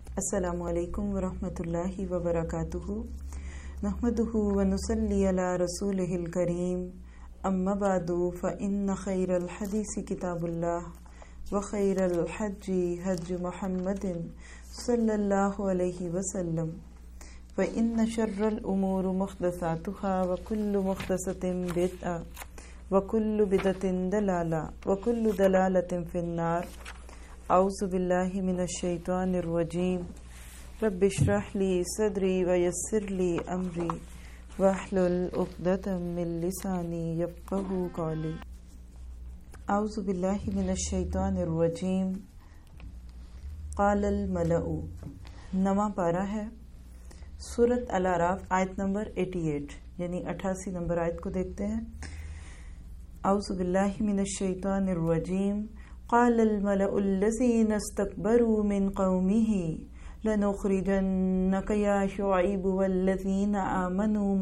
السلام علیکم ورحمۃ اللہ وبرکاتہ نحمدہ ونصلی علی رسولہ الکریم اما بعد فإن خیر الحدیث کتاب اللہ وخیر الحج حج محمد صلی اللہ علیہ وسلم فإن شر الامور محدثاتها وكل محدثة بدعة وكل بدعة ضلالة وكل ضلالة في النار اعوذ باللہ من الشیطان الرجیم رب اشرح لی صدری ویسر لی امری واحلل عقدۃ من لسانی یفقہوا قولی اعوذ باللہ من الشیطان الرجیم قال الملأ نواں پارہ ہے سورۃ الاعراف آیت نمبر 88 یعنی 88 نمبر آیت کو دیکھتے ہیں. اعوذ باللہ من الشیطان الرجیم قال الملأ الذين استكبروا من قومه لنخرجنك يا شعيب والذين آمنوا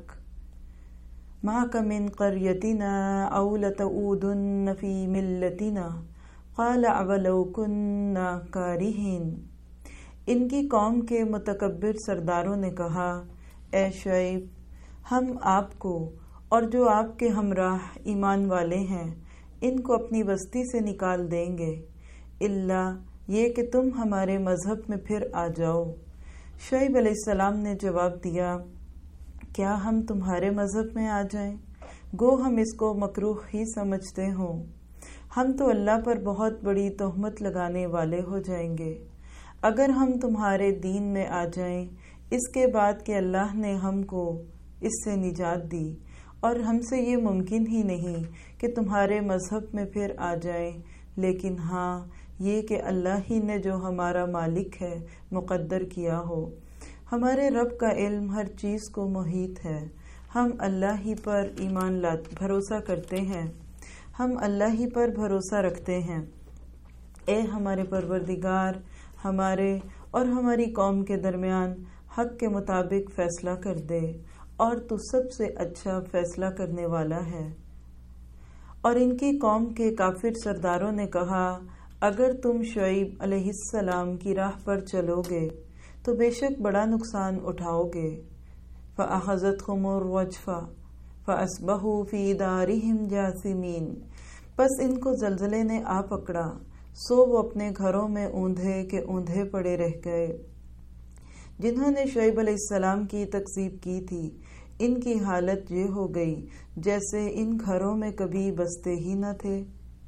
معك من قريتنا أو لتعودن في ملتنا قال أولو كنا كارهين. ان کی قوم کے متکبر سرداروں نے کہا، اے شعیب، ہم آپ کو اور جو آپ کے ہمراہ ایمان والے ہیں ان کو اپنی بستی سے نکال دیں گے، الا یہ کہ تم ہمارے مذہب میں پھر آ جاؤ. شعیب علیہ السلام نے جواب دیا، کیا ہم تمہارے مذہب میں آ جائیں؟ گو ہم اس کو مکروہ ہی سمجھتے ہوں. ہم تو اللہ پر بہت بڑی تہمت لگانے والے ہو جائیں گے اگر ہم تمہارے دین میں آ جائیں، اس کے بعد کہ اللہ نے ہم کو اس سے نجات دی، اور ہم سے یہ ممکن ہی نہیں کہ تمہارے مذہب میں پھر آ جائیں، لیکن ہاں یہ کہ اللہ ہی نے جو ہمارا مالک ہے مقدر کیا ہو. ہمارے رب کا علم ہر چیز کو محیط ہے. ہم اللہ ہی پر بھروسہ کرتے ہیں، ہم اللہ ہی پر بھروسہ رکھتے ہیں. اے ہمارے پروردگار، ہمارے اور ہماری قوم کے درمیان حق کے مطابق فیصلہ کر دے، اور تو سب سے اچھا فیصلہ کرنے والا ہے. اور ان کی قوم کے کافر سرداروں نے کہا، اگر تم شعیب علیہ السلام کی راہ پر چلو گے تو بے شک بڑا نقصان اٹھاؤ گے. فَأَخَذَتْهُمُ الرَّجْفَةُ فَأَصْبَحُوا فِي دَارِهِمْ جَاثِمِينَ. پس ان کو زلزلے نے آ پکڑا، سو وہ اپنے گھروں میں اوندھے کے اوندھے پڑے رہ گئے. جنہوں نے شعیب علیہ السلام کی تکذیب کی تھی، ان کی حالت یہ ہو گئی جیسے ان گھروں میں کبھی بستے ہی نہ تھے.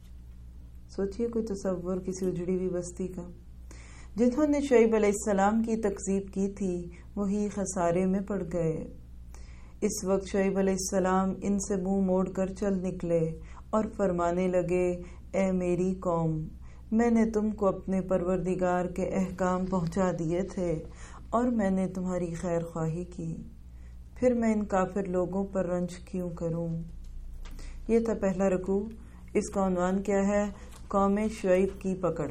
سوچئے کوئی تصور کسی اجڑی ہوئی بستی کا. جنہوں نے شعیب علیہ السلام کی تکذیب کی تھی وہی خسارے میں پڑ گئے. اس وقت شعیب علیہ السلام ان سے منہ موڑ کر چل نکلے اور فرمانے لگے، اے میری قوم، میں نے تم کو اپنے پروردگار کے احکام پہنچا دیے تھے اور میں نے تمہاری خیر خواہی کی، پھر میں ان کافر لوگوں پر رنج کیوں کروں. یہ تھا پہلا رکوع. اس کا عنوان کیا ہے؟ قوم شعیب کی پکڑ.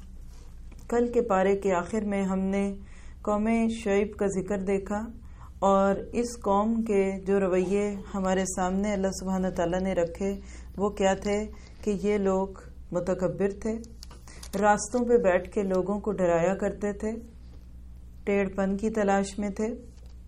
کل کے پارے کے آخر میں ہم نے قوم شعیب کا ذکر دیکھا، اور اس قوم کے جو رویے ہمارے سامنے اللہ سبحانہ تعالیٰ نے رکھے وہ کیا تھے کہ یہ لوگ متکبر تھے، راستوں پہ بیٹھ کے لوگوں کو ڈرایا کرتے تھے، ٹیڑھ پن کی تلاش میں تھے.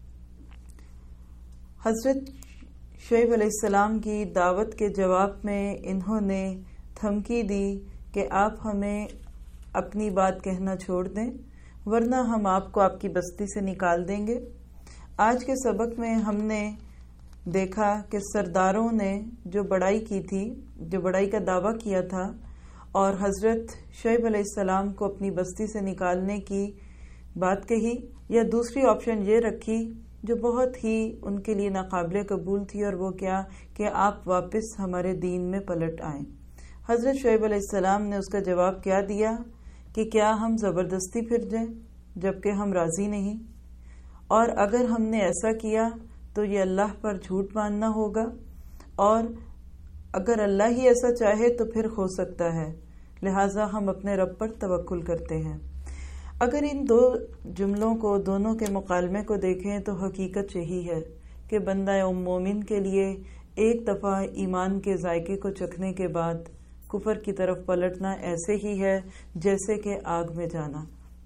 حضرت شعیب علیہ السلام کی دعوت کے جواب میں انہوں نے دھمکی دی کہ آپ ہمیں اپنی بات کہنا چھوڑ دیں ورنہ ہم آپ کو آپ کی بستی سے نکال دیں گے. آج کے سبق میں ہم نے دیکھا کہ سرداروں نے جو بڑائی کی تھی، جو بڑائی کا دعویٰ کیا تھا، اور حضرت شعیب علیہ السلام کو اپنی بستی سے نکالنے کی بات کہی، یا دوسری آپشن یہ رکھی جو بہت ہی ان کے لیے ناقابل قبول تھی، اور وہ کیا کہ آپ واپس ہمارے دین میں پلٹ آئیں. حضرت شعیب علیہ السلام نے اس کا جواب کیا دیا کہ کیا ہم زبردستی پھر جائیں جبکہ ہم راضی نہیں، اور اگر ہم نے ایسا کیا تو یہ اللہ پر جھوٹ باندھنا ہوگا، اور اگر اللہ ہی ایسا چاہے تو پھر ہو سکتا ہے، لہٰذا ہم اپنے رب پر توکل کرتے ہیں. اگر ان دو جملوں کو، دونوں کے مکالمے کو دیکھیں تو حقیقت یہی ہے کہ بندہ مومن کے لیے ایک دفعہ ایمان کے ذائقے کو چکھنے کے بعد کفر کی طرف پلٹنا ایسے ہی ہے جیسے کہ آگ میں جانا.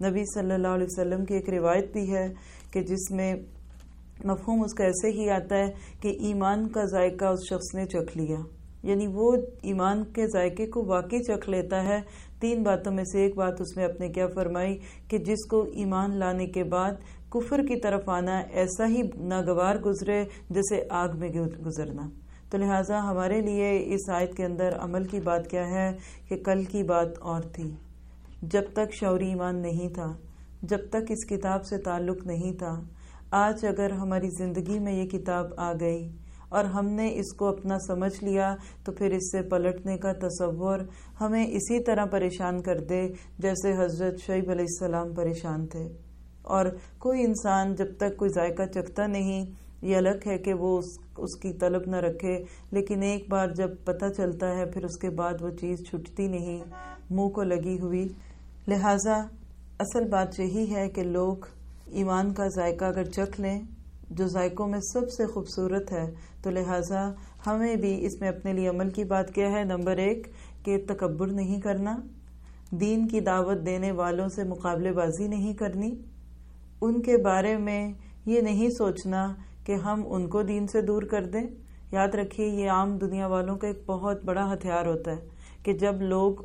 نبی صلی اللہ علیہ وسلم کی ایک روایت بھی ہے کہ جس میں مفہوم اس کا ایسے ہی آتا ہے کہ ایمان کا ذائقہ اس شخص نے چکھ لیا، یعنی وہ ایمان کے ذائقے کو واقعی چکھ لیتا ہے۔ 3 باتوں میں سے ایک بات اس میں اپنے کیا فرمائی کہ جس کو ایمان لانے کے بعد کفر کی طرف آنا ایسا ہی ناگوار گزرے جیسے آگ میں گزرنا۔ تو لہٰذا ہمارے لیے اس آیت کے اندر عمل کی بات کیا ہے کہ کل کی بات اور تھی، جب تک شعوری ایمان نہیں تھا، جب تک اس کتاب سے تعلق نہیں تھا۔ آج اگر ہماری زندگی میں یہ کتاب آ گئی اور ہم نے اس کو اپنا سمجھ لیا تو پھر اس سے پلٹنے کا تصور ہمیں اسی طرح پریشان کر دے جیسے حضرت شعیب علیہ السلام پریشان تھے۔ اور کوئی انسان جب تک کوئی ذائقہ چکھتا نہیں، یہ الگ ہے کہ وہ اس کی طلب نہ رکھے، لیکن ایک بار جب پتہ چلتا ہے پھر اس کے بعد وہ چیز چھٹتی نہیں، منہ کو لگی ہوئی۔ لہٰذا اصل بات یہی ہے کہ لوگ ایمان کا ذائقہ اگر چکھ لیں جو ذائقوں میں سب سے خوبصورت ہے، تو لہٰذا ہمیں بھی اس میں اپنے لیے عمل کی بات کیا ہے۔ نمبر 1 کہ تکبر نہیں کرنا، دین کی دعوت دینے والوں سے مقابلے بازی نہیں کرنی، ان کے بارے میں یہ نہیں سوچنا کہ ہم ان کو دین سے دور کر دیں۔ یاد رکھیے یہ عام دنیا والوں کا ایک بہت بڑا ہتھیار ہوتا ہے کہ جب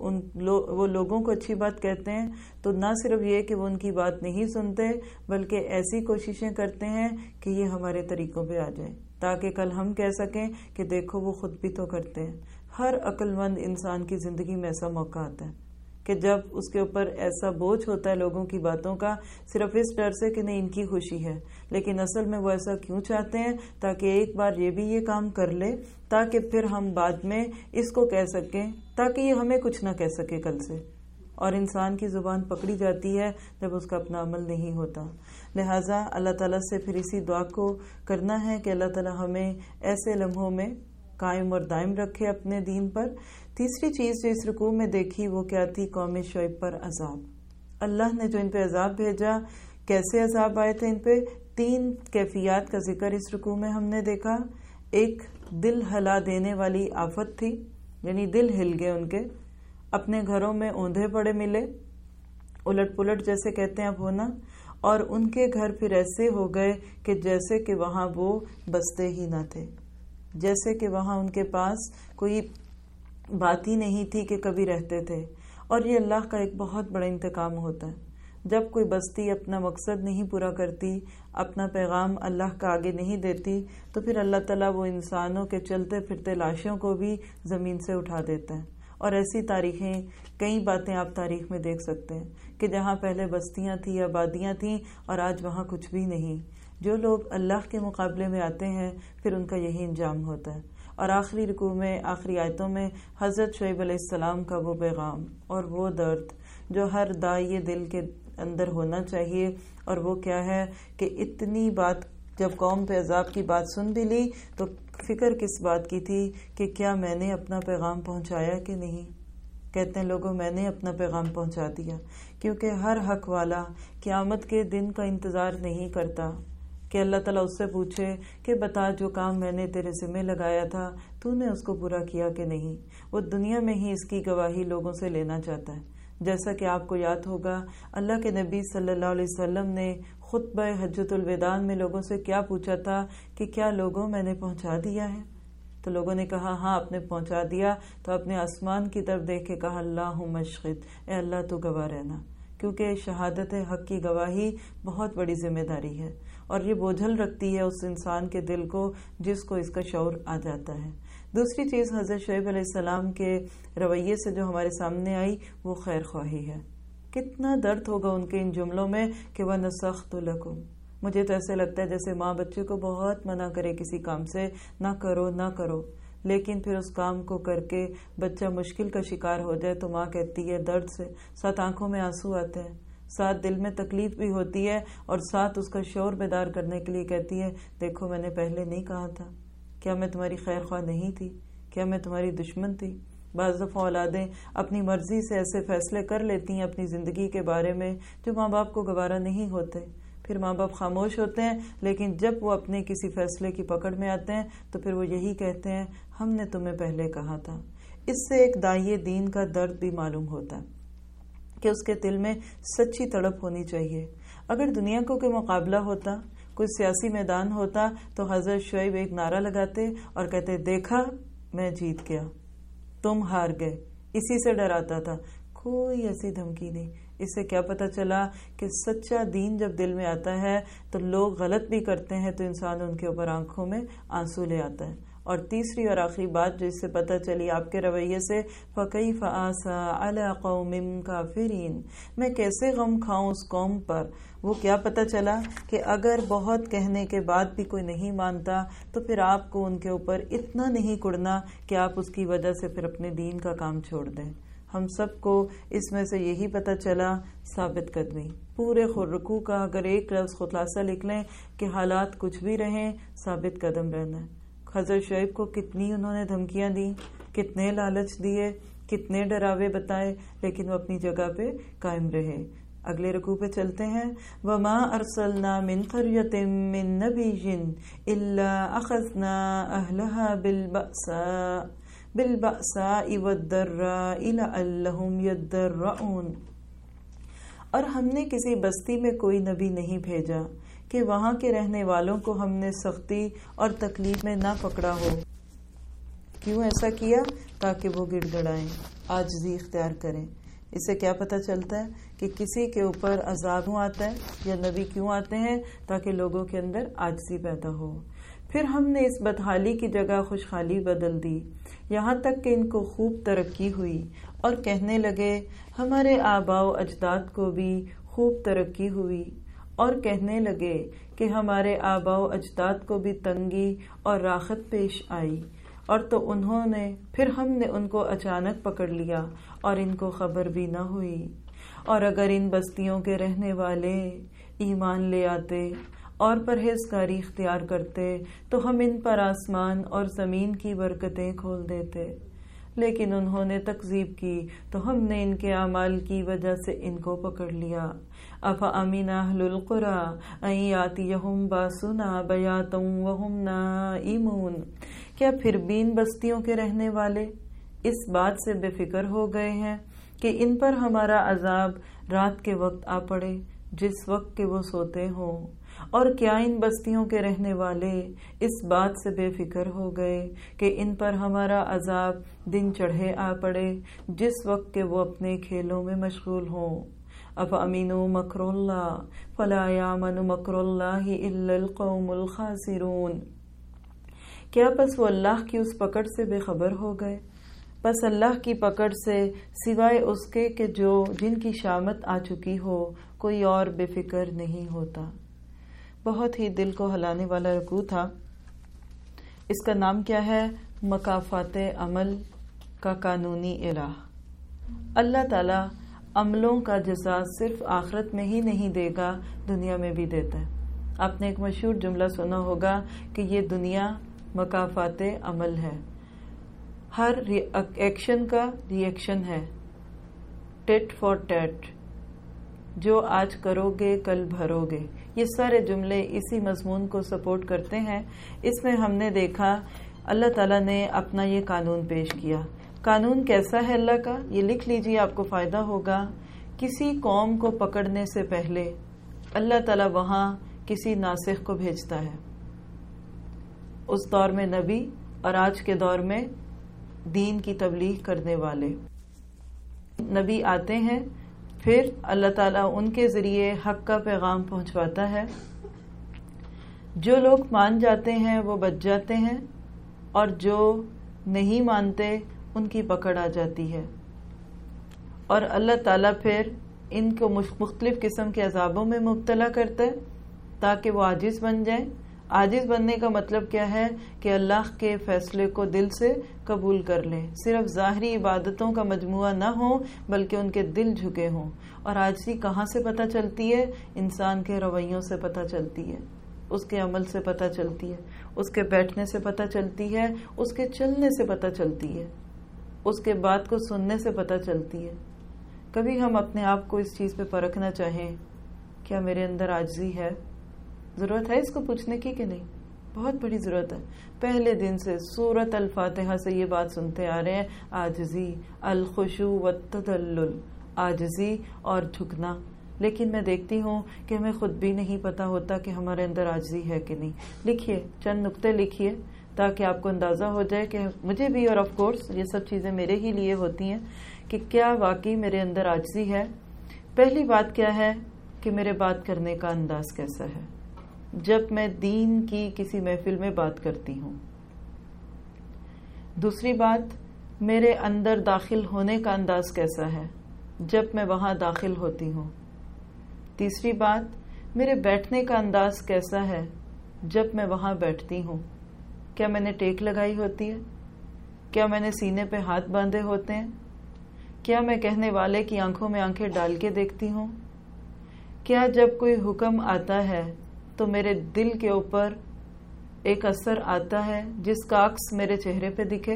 وہ لوگوں کو اچھی بات کہتے ہیں تو نہ صرف یہ کہ وہ ان کی بات نہیں سنتے، بلکہ ایسی کوششیں کرتے ہیں کہ یہ ہمارے طریقوں پہ آ جائیں تاکہ کل ہم کہہ سکیں کہ دیکھو وہ خود بھی تو کرتے ہیں۔ ہر عقل مند انسان کی زندگی میں ایسا موقع آتا ہے کہ جب اس کے اوپر ایسا بوجھ ہوتا ہے لوگوں کی باتوں کا، صرف اس ڈر سے کہ نہیں ان کی خوشی ہے، لیکن اصل میں وہ ایسا کیوں چاہتے ہیں تاکہ ایک بار یہ بھی یہ کام کر لے تاکہ پھر ہم بعد میں اس کو کہہ سکیں، تاکہ یہ ہمیں کچھ نہ کہہ سکے کل سے۔ اور انسان کی زبان پکڑی جاتی ہے جب اس کا اپنا عمل نہیں ہوتا۔ لہٰذا اللہ تعالیٰ سے پھر اسی دعا کو کرنا ہے کہ اللہ تعالیٰ ہمیں ایسے لمحوں میں قائم اور دائم رکھے اپنے دین پر۔ تیسری چیز جو اس رکوع میں دیکھی وہ کیا تھی؟ قوم شعیب پر عذاب۔ اللہ نے جو ان پہ عذاب بھیجا، کیسے عذاب آئے تھے ان پہ، 3 کیفیات کا ذکر اس رکوع میں ہم نے دیکھا۔ ایک دل ہلا دینے والی آفت تھی، یعنی دل ہل گئے ان کے، اپنے گھروں میں اوندھے پڑے ملے، الٹ پلٹ جیسے کہتے ہیں اب ہونا، اور ان کے گھر پھر ایسے ہو گئے کہ جیسے کہ وہاں وہ بستے ہی نہ تھے، جیسے کہ وہاں ان کے پاس کوئی بات ہی نہیں تھی کہ کبھی رہتے تھے۔ اور یہ اللہ کا ایک بہت بڑا انتقام ہوتا ہے جب کوئی بستی اپنا مقصد نہیں پورا کرتی، اپنا پیغام اللہ کا آگے نہیں دیتی، تو پھر اللہ تعالیٰ وہ انسانوں کے چلتے پھرتے لاشوں کو بھی زمین سے اٹھا دیتا ہے۔ اور ایسی تاریخیں، کئی باتیں آپ تاریخ میں دیکھ سکتے ہیں کہ جہاں پہلے بستیاں تھیں، آبادیاں تھیں، اور آج وہاں کچھ بھی نہیں۔ جو لوگ اللہ کے مقابلے میں آتے ہیں پھر ان کا یہی انجام ہوتا ہے۔ اور آخری رکوع میں، آخری آیتوں میں حضرت شعیب علیہ السلام کا وہ پیغام اور وہ درد جو ہر داعی دل کے اندر ہونا چاہیے، اور وہ کیا ہے کہ اتنی بات جب قوم پہ عذاب کی بات سن بھی لی تو فکر کس بات کی تھی کہ کیا میں نے اپنا پیغام پہنچایا کہ نہیں۔ کہتے ہیں لوگوں میں نے اپنا پیغام پہنچا دیا، کیونکہ ہر حق والا قیامت کے دن کا انتظار نہیں کرتا کہ اللہ تعالیٰ اس سے پوچھے کہ بتا جو کام میں نے تیرے ذمہ لگایا تھا تو نے اس کو پورا کیا کہ نہیں۔ وہ دنیا میں ہی اس کی گواہی لوگوں سے لینا چاہتا ہے۔ جیسا کہ آپ کو یاد ہوگا اللہ کے نبی صلی اللہ علیہ وسلم نے خطبہ حجۃ الوداع میں لوگوں سے کیا پوچھا تھا کہ کیا لوگوں میں نے پہنچا دیا ہے؟ تو لوگوں نے کہا ہاں آپ نے پہنچا دیا۔ تو اپنے آسمان کی طرف دیکھ کے کہا اللہم اشہد، اے اللہ تو گواہ رہنا، کیونکہ شہادت حق کی گواہی بہت بڑی ذمہ داری ہے، اور یہ بوجھل رکھتی ہے اس انسان کے دل کو جس کو اس کا شعور آ جاتا ہے۔ دوسری چیز حضرت شعیب علیہ السلام کے رویے سے جو ہمارے سامنے آئی وہ خیر خواہی ہے۔ کتنا درد ہوگا ان کے ان جملوں میں کہ وَنَسَخْتُ لَكُمْ۔ مجھے تو ایسے لگتا ہے جیسے ماں بچے کو بہت منع کرے کسی کام سے، نہ کرو نہ کرو، لیکن پھر اس کام کو کر کے بچہ مشکل کا شکار ہو جائے تو ماں کہتی ہے درد سے، ساتھ آنکھوں میں آنسو آتے ہیں، ساتھ دل میں تکلیف بھی ہوتی ہے، اور ساتھ اس کا شعور بیدار کرنے کے لیے کہتی ہے دیکھو میں نے پہلے نہیں کہا تھا، کیا میں تمہاری خیر خواہ نہیں تھی؟ کیا میں تمہاری دشمن تھی؟ بعض دفعہ اولادیں اپنی مرضی سے ایسے فیصلے کر لیتی ہیں اپنی زندگی کے بارے میں جو ماں باپ کو گوارا نہیں ہوتے، پھر ماں باپ خاموش ہوتے ہیں، لیکن جب وہ اپنے کسی فیصلے کی پکڑ میں آتے ہیں تو پھر وہ یہی کہتے ہیں ہم نے تمہیں پہلے کہا تھا۔ اس سے ایک داعی دین کا درد بھی معلوم ہوتا ہے کہ اس کے دل میں سچی تڑپ ہونی چاہیے. اگر دنیا کو کوئی مقابلہ ہوتا، کوئی سیاسی میدان ہوتا، تو حضرت شعیب ایک نعرہ لگاتے اور کہتے دیکھا میں جیت گیا، تم ہار گئے. اسی سے ڈراتا تھا، کوئی ایسی دھمکی نہیں. اس سے کیا پتہ چلا کہ سچا دین جب دل میں آتا ہے تو لوگ غلط بھی کرتے ہیں تو انسان ان کے اوپر آنکھوں میں آنسو لے آتا ہے. اور تیسری اور آخری بات جو اس سے پتہ چلی آپ کے رویے سے، فَكَيْفَ آسَىٰ عَلَىٰ قَوْمٍ كَافِرِينَ، میں کیسے غم کھاؤں اس قوم پر. وہ کیا پتہ چلا کہ اگر بہت کہنے کے بعد بھی کوئی نہیں مانتا تو پھر آپ کو ان کے اوپر اتنا نہیں کڑنا کہ آپ اس کی وجہ سے پھر اپنے دین کا کام چھوڑ دیں. ہم سب کو اس میں سے یہی پتہ چلا، ثابت قدمی. پورے رکوع کا اگر ایک لفظ خلاصہ لکھ لیں کہ حالات کچھ بھی رہیں، ثابت قدم رہنا ہے. حضرت شعیب کو کتنی انہوں نے دھمکیاں دی، کتنے لالچ دیے، کتنے ڈراوے بتائے، لیکن وہ اپنی جگہ پہ قائم رہے. اگلے رکوع پہ چلتے ہیں. وَمَا أَرْسَلْنَا مِنْ قَرْيَةٍ مِّن نَبِيٍّ إِلَّا أَخَذْنَا أَهْلَهَا بِالْبَأْسَاءِ وَالضَّرَّاءِ لَعَلَّهُمْ يَضَّرَّعُونَ. اور ہم نے کسی بستی میں کوئی نبی نہیں بھیجا کہ وہاں کے رہنے والوں کو ہم نے سختی اور تکلیف میں نہ پکڑا ہو. کیوں ایسا کیا؟ تاکہ وہ گڑ گڑائیں، عاجزی اختیار کریں. اس سے کیا پتہ چلتا ہے کہ کسی کے اوپر عذاب کیوں آتا ہے یا نبی کیوں آتے ہیں؟ تاکہ لوگوں کے اندر عاجزی پیدا ہو. پھر ہم نے اس بدحالی کی جگہ خوشحالی بدل دی، یہاں تک کہ ان کو خوب ترقی ہوئی اور کہنے لگے ہمارے آباء و اجداد کو بھی خوب ترقی ہوئی، اور کہنے لگے کہ ہمارے آباء و اجداد کو بھی تنگی اور راحت پیش آئی. اور تو پھر ہم نے ان کو اچانک پکڑ لیا اور ان کو خبر بھی نہ ہوئی. اور اگر ان بستیوں کے رہنے والے ایمان لے آتے اور پرہیزگاری اختیار کرتے تو ہم ان پر آسمان اور زمین کی برکتیں کھول دیتے. لیکن انہوں نے تکذیب کی تو ہم نے ان کے اعمال کی وجہ سے ان کو پکڑ لیا. أَفَأَمِنَ أَهْلُ الْقُرَىٰ أَن يَأْتِيَهُمْ بَأْسُنَا بَيَاتًا وَهُمْ نَائِمُونَ. کیا پھر بھی ان بستیوں کے رہنے والے اس بات سے بے فکر ہو گئے ہیں کہ ان پر ہمارا عذاب رات کے وقت آ پڑے جس وقت کہ وہ سوتے ہوں؟ اور کیا ان بستیوں کے رہنے والے اس بات سے بے فکر ہو گئے کہ ان پر ہمارا عذاب دن چڑھے آ پڑے جس وقت کہ وہ اپنے کھیلوں میں مشغول ہوں؟ أَفَأَمِنُوا مَكْرَ اللَّهِ فَلَا يَأْمَنُ مَكْرَ اللَّهِ إِلَّا الْقَوْمُ الْخَاسِرُونَ. کیا پس وہ اللہ کی اس پکڑ سے بے خبر ہو گئے؟ پس اللہ کی پکڑ سے سوائے اس کے کہ جن کی شامت آ چکی ہو کوئی اور بے فکر نہیں ہوتا. بہت ہی دل کو ہلانے والا رکوع تھا. اس کا نام کیا ہے؟ مکافات عمل کا قانونی الہ. اللہ تعالی عملوں کا جزا صرف آخرت میں ہی نہیں دے گا، دنیا میں بھی دیتا ہے. آپ نے ایک مشہور جملہ سنا ہوگا کہ یہ دنیا مکافات عمل ہے. ہر ایکشن کا ری ایکشن ہے، ٹیٹ فار ٹیٹ. جو آج کرو گے کل بھرو گے. یہ سارے جملے اسی مضمون کو سپورٹ کرتے ہیں. اس میں ہم نے دیکھا اللہ تعالیٰ نے اپنا یہ قانون پیش کیا. قانون کیسا ہے اللہ کا؟ یہ لکھ لیجئے، آپ کو فائدہ ہوگا. کسی قوم کو پکڑنے سے پہلے اللہ تعالیٰ وہاں کسی ناسخ کو بھیجتا ہے. اس دور میں نبی اور آج کے دور میں دین کی تبلیغ کرنے والے نبی آتے ہیں، پھر اللہ تعالیٰ ان کے ذریعے حق کا پیغام پہنچواتا ہے. جو لوگ مان جاتے ہیں وہ بچ جاتے ہیں، اور جو نہیں مانتے ان کی پکڑ آ جاتی ہے. اور اللہ تعالیٰ پھر ان کو مختلف قسم کے عذابوں میں مبتلا کرتا ہے تاکہ وہ عاجز بن جائیں. عاجز بننے کا مطلب کیا ہے؟ کہ اللہ کے فیصلے کو دل سے قبول کر لیں. صرف ظاہری عبادتوں کا مجموعہ نہ ہو بلکہ ان کے دل جھکے ہوں. اور عاجزی کہاں سے پتہ چلتی ہے؟ انسان کے رویوں سے پتہ چلتی ہے، اس کے عمل سے پتہ چلتی ہے، اس کے بیٹھنے سے پتہ چلتی ہے، اس کے چلنے سے پتہ چلتی ہے، اس کے بات کو سننے سے پتہ چلتی ہے. کبھی ہم اپنے آپ کو اس چیز پہ پرکھنا چاہیں، کیا میرے اندر عاجزی ہے؟ ضرورت ہے اس کو پوچھنے کی کہ نہیں؟ بہت بڑی ضرورت ہے. پہلے دن سے سورۃ الفاتحہ سے یہ بات سنتے آ رہے ہیں، عاجزی، الخشوع والتذلل، عاجزی اور جھکنا. لیکن میں دیکھتی ہوں کہ ہمیں خود بھی نہیں پتا ہوتا کہ ہمارے اندر عاجزی ہے کہ نہیں. لکھیے، چند نقطے لکھیے تاکہ آپ کو اندازہ ہو جائے کہ مجھے بھی، اور آف کورس یہ سب چیزیں میرے ہی لیے ہوتی ہیں، کہ کیا واقعی میرے اندر عاجزی ہے. پہلی بات کیا ہے کہ میرے بات کرنے کا انداز کیسا ہے جب میں دین کی کسی محفل میں بات کرتی ہوں. دوسری بات، میرے اندر داخل ہونے کا انداز کیسا ہے جب میں وہاں داخل ہوتی ہوں. تیسری بات، میرے بیٹھنے کا انداز کیسا ہے جب میں وہاں بیٹھتی ہوں. کیا میں نے ٹیک لگائی ہوتی ہے؟ کیا میں نے سینے پہ ہاتھ باندھے ہوتے ہیں؟ کیا میں کہنے والے کی آنکھوں میں آنکھیں ڈال کے دیکھتی ہوں؟ کیا جب کوئی حکم آتا ہے تو میرے دل کے اوپر ایک اثر آتا ہے جس کا عکس میرے چہرے پہ دکھے؟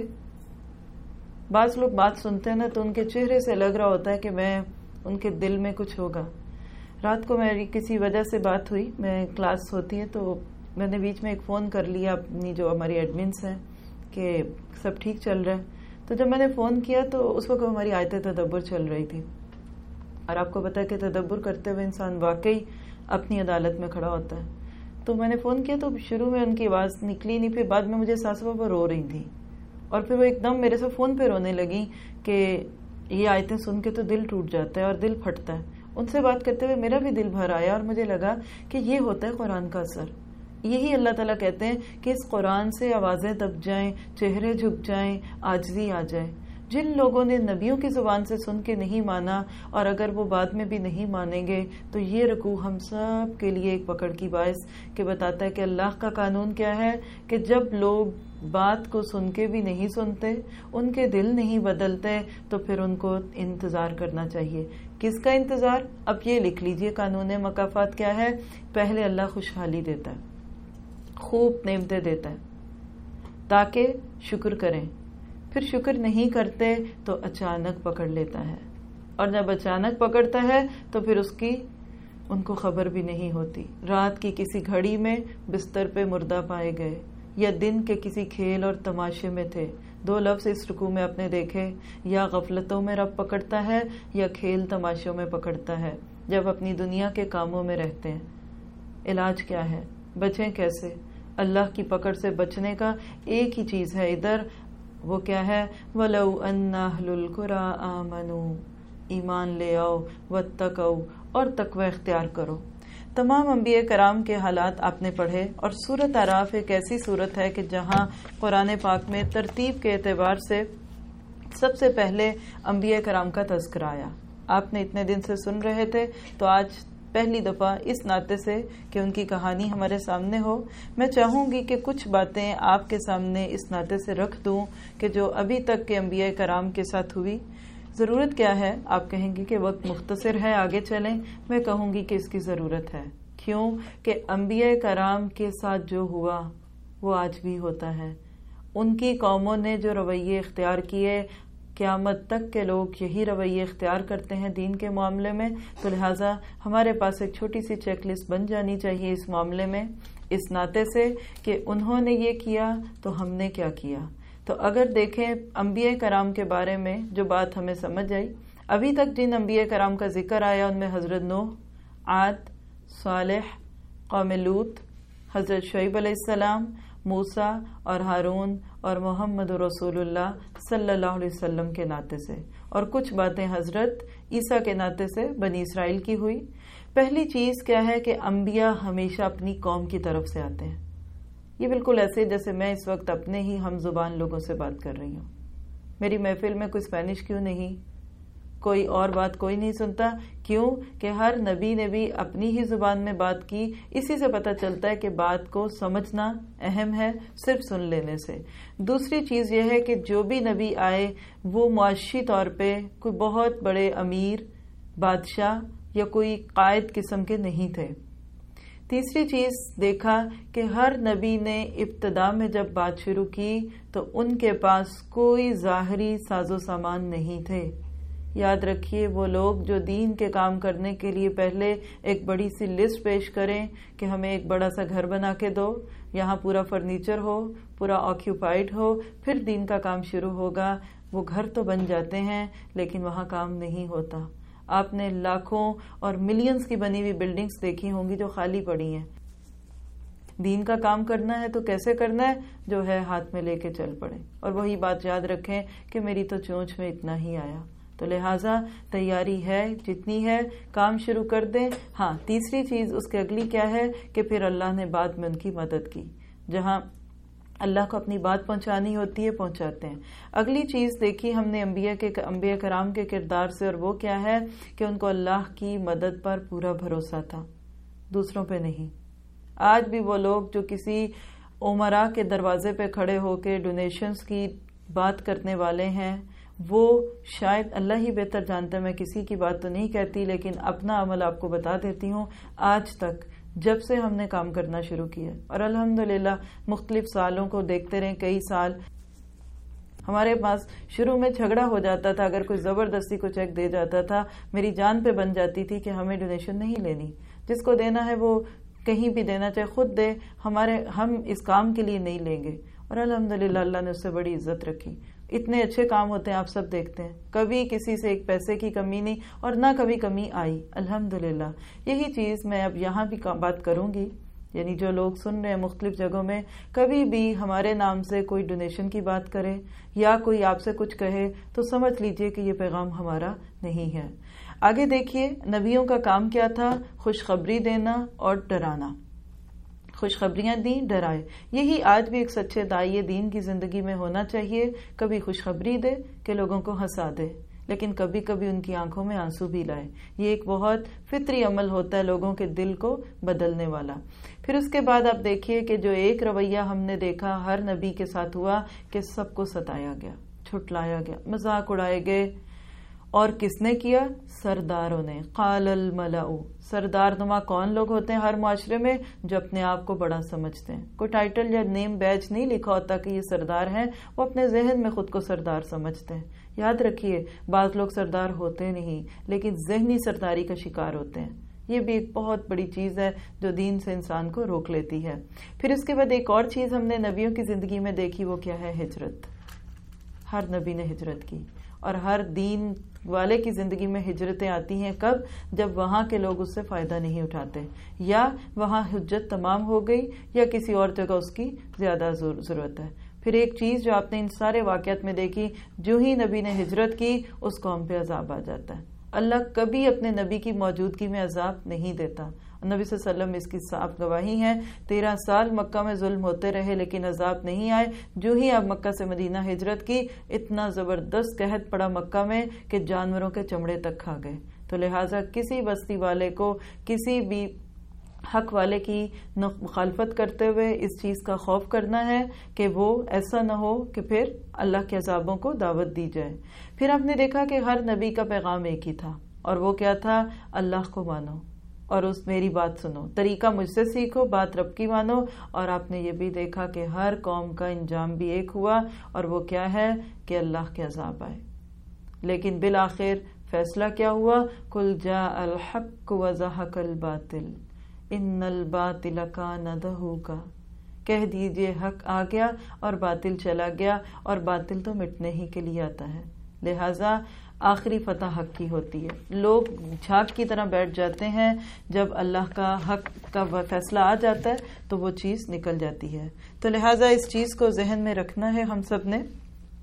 بعض لوگ بات سنتے ہیں نا تو ان کے چہرے سے لگ رہا ہوتا ہے کہ میں ان کے دل میں کچھ ہوگا. رات کو میری کسی وجہ سے بات ہوئی، میں کلاس ہوتی ہے تو میں نے بیچ میں ایک فون کر لیا اپنی جو ہماری ایڈمنس ہیں کہ سب ٹھیک چل رہا ہے. تو جب میں نے فون کیا تو اس وقت ہماری آیت تدبر چل رہی تھی، اور آپ کو پتا ہے کہ تدبر کرتے ہوئے انسان واقعی اپنی عدالت میں کھڑا ہوتا ہے. تو میں نے فون کیا تو شروع میں ان کی آواز نکلی نہیں، پھر بعد میں مجھے احساس ہوا وہ رو رہی تھی، اور پھر وہ ایک دم میرے سے فون پہ رونے لگی کہ یہ آیتیں سن کے تو دل ٹوٹ جاتا ہے اور دل پھٹتا ہے. ان سے بات کرتے ہوئے میرا بھی دل بھر آیا اور مجھے لگا کہ یہ ہوتا ہے قرآن کا اثر. یہی اللہ تعالیٰ کہتے ہیں کہ اس قرآن سے آوازیں دب جائیں، چہرے جھک جائیں، عاجزی آ جائے. جن لوگوں نے نبیوں کی زبان سے سن کے نہیں مانا، اور اگر وہ بعد میں بھی نہیں مانیں گے، تو یہ رکوع ہم سب کے لیے ایک پکڑ کی باعث کہ بتاتا ہے کہ اللہ کا قانون کیا ہے کہ جب لوگ بات کو سن کے بھی نہیں سنتے، ان کے دل نہیں بدلتے، تو پھر ان کو انتظار کرنا چاہیے. کس کا انتظار؟ اب یہ لکھ لیجئے قانون مکافات کیا ہے. پہلے اللہ خوشحالی دیتا ہے، خوب نعمتیں دیتا ہے تاکہ شکر کریں. پھر شکر نہیں کرتے تو اچانک پکڑ لیتا ہے، اور جب اچانک پکڑتا ہے تو پھر اس کی ان کو خبر بھی نہیں ہوتی. رات کی کسی گھڑی میں بستر پہ مردہ پائے گئے، یا دن کے کسی کھیل اور تماشے میں تھے. 2 لفظ اس رکوع میں اپنے دیکھے، یا غفلتوں میں رب پکڑتا ہے یا کھیل تماشوں میں پکڑتا ہے جب اپنی دنیا کے کاموں میں رہتے ہیں. علاج کیا ہے؟ بچیں کیسے؟ اللہ کی پکڑ سے بچنے کا ایک ہی چیز ہے ادھر، وہ کیا ہے؟ وَلَوْ أَنَّ أَهْلُ الْقُرَىٰ آمَنُوا، ایمان لے آؤ، وَاتَّقَوْا، اور تقوی اختیار کرو. تمام انبیاء کرام کے حالات آپ نے پڑھے، اور سورۃ اعراف ایک ایسی سورت ہے کہ جہاں قرآن پاک میں ترتیب کے اعتبار سے سب سے پہلے انبیاء کرام کا تذکرہ آیا. آپ نے اتنے دن سے سن رہے تھے تو آج پہلی دفعہ اس ناطے سے کہ ان کی کہانی ہمارے سامنے ہو، میں چاہوں گی کہ کچھ باتیں آپ کے سامنے اس ناطے سے رکھ دوں کہ جو ابھی تک کے انبیاء کرام کے ساتھ ہوئی. ضرورت کیا ہے؟ آپ کہیں گے کہ وقت مختصر ہے، آگے چلیں. میں کہوں گی کہ اس کی ضرورت ہے. کیوں کہ انبیاء کرام کے ساتھ جو ہوا وہ آج بھی ہوتا ہے. ان کی قوموں نے جو رویے اختیار کیے، قیامت تک کے لوگ یہی رویے اختیار کرتے ہیں دین کے معاملے میں. تو لہٰذا ہمارے پاس ایک چھوٹی سی چیک لسٹ بن جانی چاہیے اس معاملے میں، اس ناطے سے کہ انہوں نے یہ کیا تو ہم نے کیا کیا. تو اگر دیکھیں انبیاء کرام کے بارے میں جو بات ہمیں سمجھ آئی، ابھی تک جن انبیاء کرام کا ذکر آیا ان میں حضرت نوح، عاد، صالح، قوم لوط، حضرت شعیب علیہ السلام، موسیٰ اور ہارون، اور محمد رسول اللہ صلی اللہ علیہ وسلم کے ناطے سے، اور کچھ باتیں حضرت عیسیٰ کے ناطے سے بنی اسرائیل کی ہوئی. پہلی چیز کیا ہے کہ انبیاء ہمیشہ اپنی قوم کی طرف سے آتے ہیں. یہ بالکل ایسے جیسے میں اس وقت اپنے ہی ہم زبان لوگوں سے بات کر رہی ہوں. میری محفل میں کوئی اسپینش کیوں نہیں، کوئی اور بات کوئی نہیں سنتا؟ کیوں کہ ہر نبی نے بھی اپنی ہی زبان میں بات کی. اسی سے پتہ چلتا ہے کہ بات کو سمجھنا اہم ہے صرف سن لینے سے. دوسری چیز یہ ہے کہ جو بھی نبی آئے وہ معاشی طور پہ کوئی بہت بڑے امیر، بادشاہ یا کوئی قائد قسم کے نہیں تھے. تیسری چیز دیکھا کہ ہر نبی نے ابتدا میں جب بات شروع کی تو ان کے پاس کوئی ظاہری ساز و سامان نہیں تھے. یاد رکھیے وہ لوگ جو دین کے کام کرنے کے لیے پہلے ایک بڑی سی لسٹ پیش کریں کہ ہمیں ایک بڑا سا گھر بنا کے دو، یہاں پورا فرنیچر ہو، پورا آکیوپائڈ ہو، پھر دین کا کام شروع ہوگا. وہ گھر تو بن جاتے ہیں لیکن وہاں کام نہیں ہوتا. آپ نے لاکھوں اور ملینز کی بنی ہوئی بلڈنگز دیکھی ہوں گی جو خالی پڑی ہیں. دین کا کام کرنا ہے تو کیسے کرنا ہے؟ جو ہے ہاتھ میں لے کے چل پڑے. اور وہی بات یاد رکھیں کہ میری تو چونچ میں اتنا ہی آیا. تو لہٰذا تیاری ہے جتنی ہے کام شروع کر دیں. ہاں تیسری چیز اس کے اگلی کیا ہے کہ پھر اللہ نے بعد میں ان کی مدد کی. جہاں اللہ کو اپنی بات پہنچانی ہوتی ہے پہنچاتے ہیں. اگلی چیز دیکھی ہم نے انبیاء کرام کے کردار سے، اور وہ کیا ہے کہ ان کو اللہ کی مدد پر پورا بھروسہ تھا، دوسروں پہ نہیں. آج بھی وہ لوگ جو کسی عمرا کے دروازے پہ کھڑے ہو کے ڈونیشنز کی بات کرنے والے ہیں، وہ شاید اللہ ہی بہتر جانتا ہے، میں کسی کی بات تو نہیں کہتی لیکن اپنا عمل آپ کو بتا دیتی ہوں. آج تک جب سے ہم نے کام کرنا شروع کیا اور الحمدللہ مختلف سالوں کو دیکھتے رہے، کئی سال ہمارے پاس شروع میں جھگڑا ہو جاتا تھا، اگر کوئی زبردستی کو چیک دے جاتا تھا میری جان پہ بن جاتی تھی کہ ہمیں ڈونیشن نہیں لینی، جس کو دینا ہے وہ کہیں بھی دینا چاہے خود دے، ہم اس کام کے لیے نہیں لیں گے. اور الحمدللہ اللہ نے اس سے بڑی عزت رکھی. اتنے اچھے کام ہوتے ہیں آپ سب دیکھتے ہیں، کبھی کسی سے ایک پیسے کی کمی نہیں اور نہ کبھی کمی آئی الحمدللہ. یہی چیز میں اب یہاں بھی بات کروں گی، یعنی جو لوگ سن رہے ہیں مختلف جگہوں میں، کبھی بھی ہمارے نام سے کوئی ڈونیشن کی بات کرے یا کوئی آپ سے کچھ کہے تو سمجھ لیجئے کہ یہ پیغام ہمارا نہیں ہے. آگے دیکھیے نبیوں کا کام کیا تھا، خوشخبری دینا اور ڈرانا. خوشخبریاں دیں، ڈرائے. یہی آج بھی ایک سچے داعیے دین کی زندگی میں ہونا چاہیے. کبھی خوشخبری دے کہ لوگوں کو ہنسا دے، لیکن کبھی کبھی ان کی آنکھوں میں آنسو بھی لائے. یہ ایک بہت فطری عمل ہوتا ہے لوگوں کے دل کو بدلنے والا. پھر اس کے بعد آپ دیکھیے کہ جو ایک رویہ ہم نے دیکھا ہر نبی کے ساتھ ہوا کہ سب کو ستایا گیا، جھٹلایا گیا، مذاق اڑائے گئے. اور کس نے کیا؟ سرداروں نے. قال الملأ، سردار نما کون لوگ ہوتے ہیں ہر معاشرے میں؟ جو اپنے آپ کو بڑا سمجھتے ہیں. کوئی ٹائٹل یا نیم بیج نہیں لکھا ہوتا کہ یہ سردار ہیں، وہ اپنے ذہن میں خود کو سردار سمجھتے ہیں. یاد رکھیے بعض لوگ سردار ہوتے نہیں لیکن ذہنی سرداری کا شکار ہوتے ہیں. یہ بھی ایک بہت بڑی چیز ہے جو دین سے انسان کو روک لیتی ہے. پھر اس کے بعد ایک اور چیز ہم نے نبیوں کی زندگی میں دیکھی، وہ کیا ہے؟ ہجرت. ہر نبی نے ہجرت کی، اور ہر دین والے کی زندگی میں ہجرتیں آتی ہیں کب؟ جب وہاں کے لوگ اس سے فائدہ نہیں اٹھاتے، یا وہاں حجت تمام ہو گئی، یا کسی اور جگہ اس کی زیادہ ضرورت ہے. پھر ایک چیز جو آپ نے ان سارے واقعات میں دیکھی، جو ہی نبی نے ہجرت کی اس قوم پہ عذاب آ جاتا ہے. اللہ کبھی اپنے نبی کی موجودگی میں عذاب نہیں دیتا. نبی صلی اللہ علیہ وسلم اس کی صاف گواہی ہے. 13 سال مکہ میں ظلم ہوتے رہے لیکن عذاب نہیں آئے. جو ہی آپ مکہ سے مدینہ ہجرت کی، اتنا زبردست قحط پڑا مکہ میں کہ جانوروں کے چمڑے تک کھا گئے. تو لہٰذا کسی بستی والے کو، کسی بھی حق والے کی مخالفت کرتے ہوئے اس چیز کا خوف کرنا ہے کہ وہ ایسا نہ ہو کہ پھر اللہ کے عذابوں کو دعوت دی جائے. پھر آپ نے دیکھا کہ ہر نبی کا پیغام ایک ہی تھا، اور وہ کیا تھا؟ اللہ کو مانو اور اس میری بات سنو، طریقہ مجھ سے سیکھو، بات رب کی مانو. اور آپ نے یہ بھی دیکھا کہ ہر قوم کا انجام بھی ایک ہوا، اور وہ کیا ہے کہ اللہ کے عذاب آئے. لیکن بالآخر فیصلہ کیا ہوا؟ قل جاء الحق وزهق الباطل ان الباطل کان زہوقا. کہہ دیجئے حق آ گیا اور باطل چلا گیا، اور باطل تو مٹنے ہی کے لیے آتا ہے. لہٰذا آخری فتح حق کی ہوتی ہے. لوگ جھاگ کی طرح بیٹھ جاتے ہیں، جب اللہ کا حق کا فیصلہ آ جاتا ہے تو وہ چیز نکل جاتی ہے. تو لہٰذا اس چیز کو ذہن میں رکھنا ہے ہم سب نے.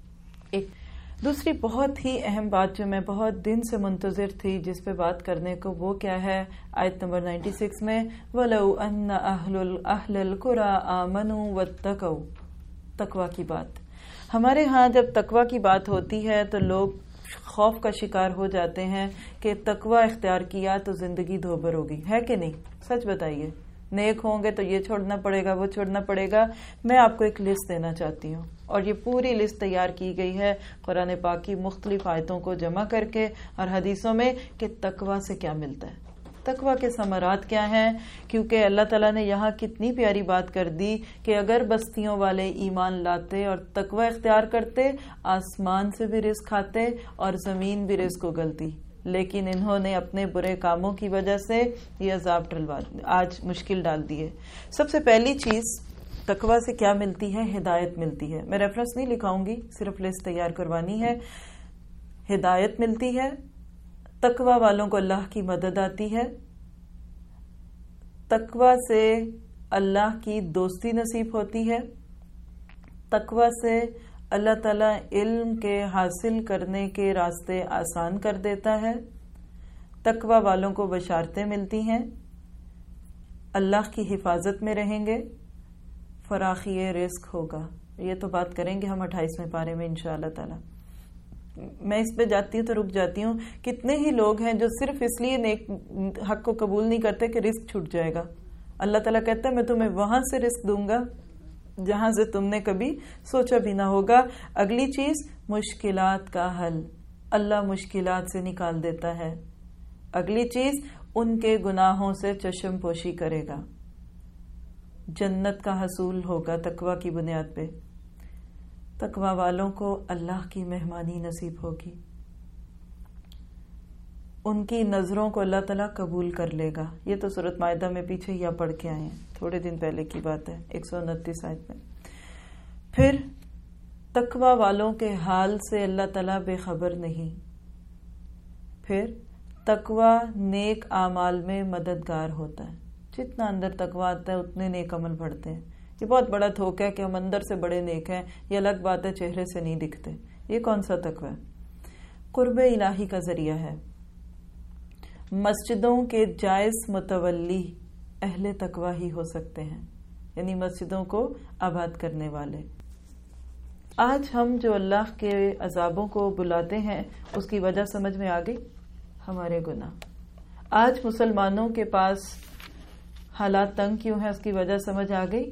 ایک دوسری بہت ہی اہم بات جو میں بہت دن سے منتظر تھی جس پہ بات کرنے کو، وہ کیا ہے؟ آیت نمبر 96 میں وَلَوْ أَنَّ أَهْلَ الْقُرَىٰ آمَنُوا وَاتَّقَوْا. تقویٰ کی بات. ہمارے ہاں جب تقویٰ کی بات ہوتی ہے تو لوگ خوف کا شکار ہو جاتے ہیں کہ تقویٰ اختیار کیا تو زندگی دھوبر ہوگی. ہے کہ نہیں؟ سچ بتائیے. نیک ہوں گے تو یہ چھوڑنا پڑے گا، وہ چھوڑنا پڑے گا. میں آپ کو ایک لسٹ دینا چاہتی ہوں، اور یہ پوری لسٹ تیار کی گئی ہے قرآن پاک کی مختلف آیتوں کو جمع کر کے اور حدیثوں میں کہ تقویٰ سے کیا ملتا ہے، تقویٰ کے ثمرات کیا ہیں. کیونکہ اللہ تعالیٰ نے یہاں کتنی پیاری بات کر دی کہ اگر بستیوں والے ایمان لاتے اور تقویٰ اختیار کرتے، آسمان سے بھی رزق کھاتے اور زمین بھی رزق اگلتی. لیکن انہوں نے اپنے برے کاموں کی وجہ سے یہ عذاب آج مشکل ڈال دیے. سب سے پہلی چیز تقویٰ سے کیا ملتی ہے؟ ہدایت ملتی ہے. میں ریفرنس نہیں لکھاؤں گی، صرف لسٹ تیار کروانی ہے. ہدایت ملتی ہے، تقوی والوں کو اللہ کی مدد آتی ہے، تقوی سے اللہ کی دوستی نصیب ہوتی ہے، تقوی سے اللہ تعالیٰ علم کے حاصل کرنے کے راستے آسان کر دیتا ہے، تقوی والوں کو بشارتیں ملتی ہیں، اللہ کی حفاظت میں رہیں گے، فراخی رزق ہوگا۔ یہ تو بات کریں گے ہم 28ویں پارے میں انشاءاللہ تعالی۔ میں اس پہ جاتی ہوں تو رک جاتی ہوں، کتنے ہی لوگ ہیں جو صرف اس لیے نیک حق کو قبول نہیں کرتے کہ رزق چھوٹ جائے گا۔ اللہ تعالیٰ کہتا ہے میں تمہیں وہاں سے رزق دوں گا جہاں سے تم نے کبھی سوچا بھی نہ ہوگا۔ اگلی چیز مشکلات کا حل، اللہ مشکلات سے نکال دیتا ہے۔ اگلی چیز ان کے گناہوں سے چشم پوشی کرے گا، جنت کا حصول ہوگا تقوی کی بنیاد پہ۔ تقوی والوں کو اللہ کی مہمانی نصیب ہوگی، ان کی نظروں کو اللہ تعالیٰ قبول کر لے گا۔ یہ تو سورۃ مائدہ میں پیچھے ہی پڑھ کے آئے ہیں، تھوڑے دن پہلے کی بات ہے، 129 آیت میں۔ پھر تقوی والوں کے حال سے اللہ تعالیٰ بے خبر نہیں۔ پھر تقوی نیک اعمال میں مددگار ہوتا ہے، جتنا اندر تقوی آتا ہے اتنے نیک عمل بڑھتے ہیں۔ یہ بہت بڑا دھوکہ ہے کہ ہم اندر سے بڑے نیک ہیں، یہ الگ بات ہے چہرے سے نہیں دکھتے۔ یہ کون سا تقوی ہے؟ قرب الہی کا ذریعہ ہے۔ مسجدوں کے جائز متولی اہل تقوی ہی ہو سکتے ہیں، یعنی مسجدوں کو آباد کرنے والے۔ آج ہم جو اللہ کے عذابوں کو بلاتے ہیں اس کی وجہ سمجھ میں آ گئی، ہمارے گناہ۔ آج مسلمانوں کے پاس حالات تنگ کیوں ہیں اس کی وجہ سمجھ آ گئی۔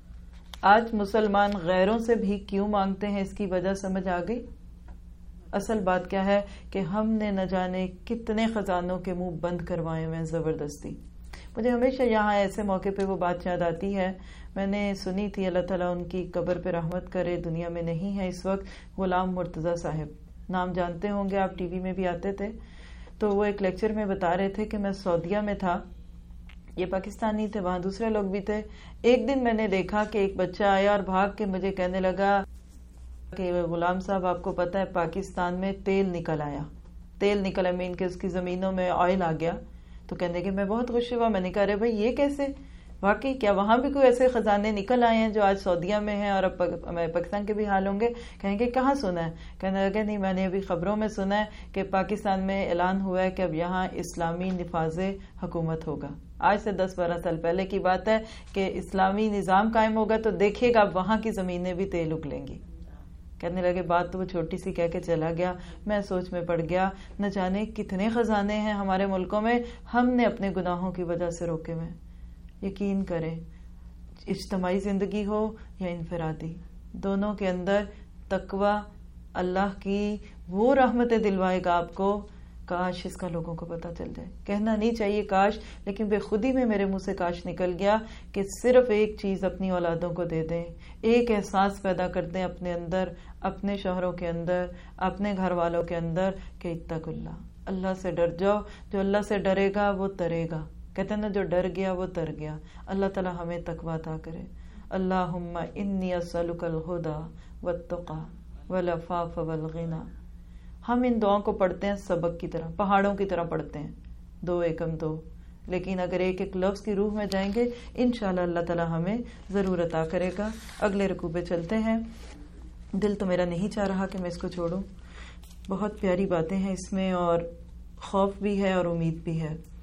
آج مسلمان غیروں سے بھی کیوں مانگتے ہیں اس کی وجہ سمجھ آ گئی۔ اصل بات کیا ہے کہ ہم نے نہ جانے کتنے خزانوں کے منہ بند کروائے ہوئے ہیں زبردستی۔ مجھے ہمیشہ یہاں ایسے موقع پہ وہ بات یاد آتی ہے، میں نے سنی تھی، اللہ تعالیٰ ان کی قبر پہ رحمت کرے، دنیا میں نہیں ہے اس وقت، غلام مرتضیٰ صاحب، نام جانتے ہوں گے آپ، ٹی وی میں بھی آتے تھے۔ تو وہ ایک لیکچر میں بتا رہے تھے کہ میں سعودیہ میں تھا، یہ پاکستانی تھے، وہاں دوسرے لوگ بھی تھے۔ ایک دن میں نے دیکھا کہ ایک بچہ آیا اور بھاگ کے مجھے کہنے لگا کہ غلام صاحب آپ کو پتا ہے پاکستان میں تیل نکل آیا، تیل نکل آیا، مین کہ اس کی زمینوں میں آئل آ گیا۔ تو کہنے کہ میں بہت خوش ہوا، میں نے کہا رہے بھائی یہ کیسے، واقعی کیا وہاں بھی کوئی ایسے خزانے نکل آئے ہیں جو آج سعودیہ میں ہیں اور اب پاکستان کے بھی حال ہوں گے؟ کہیں گے کہاں سنا ہے؟ کہنے لگے نہیں میں نے ابھی خبروں میں سنا ہے کہ پاکستان میں اعلان ہوا ہے کہ اب یہاں اسلامی نفاذ حکومت ہوگا۔ آج سے 10-12 سال پہلے کی بات ہے کہ اسلامی نظام قائم ہوگا تو دیکھیے گا وہاں کی زمینیں بھی تیل اگلیں گی۔ کہنے لگے بات تو وہ چھوٹی سی کہہ کے چلا گیا، میں سوچ میں پڑ گیا نہ جانے کتنے خزانے ہیں ہمارے ملکوں میں ہم نے اپنے گناہوں کی وجہ سے روکے ہوئے۔ یقین کریں اجتماعی زندگی ہو یا انفرادی، دونوں کے اندر تقوی اللہ کی وہ رحمتیں دلوائے گا آپ کو، کاش اس کا لوگوں کو پتہ چل جائے۔ کہنا نہیں چاہیے کاش، لیکن بے خودی میں میرے منہ سے کاش نکل گیا کہ صرف ایک چیز اپنی اولادوں کو دے دیں، ایک احساس پیدا کر دیں اپنے اندر، اپنے شوہروں کے اندر، اپنے گھر والوں کے اندر کہ اتقوا اللہ، اللہ سے ڈر جاؤ۔ جو اللہ سے ڈرے گا وہ ترے گا، کہتے ہیں نا جو ڈر گیا وہ تر گیا۔ اللہ تعالی ہمیں تقوی عطا کرے۔ اللہم انی اسألک الہدی والتقی والعفاف والغنی۔ ہم ان دعاؤں کو پڑھتے ہیں سبق کی طرح، پہاڑوں کی طرح پڑھتے ہیں، 2 ایکم 2، لیکن اگر ایک ایک لفظ کی روح میں جائیں گے انشاءاللہ اللہ تعالی ہمیں ضرور عطا کرے گا۔ اگلے رکوع پہ چلتے ہیں۔ دل تو میرا نہیں چاہ رہا کہ میں اس کو چھوڑوں، بہت پیاری باتیں ہیں اس میں، اور خوف بھی ہے اور امید بھی ہے۔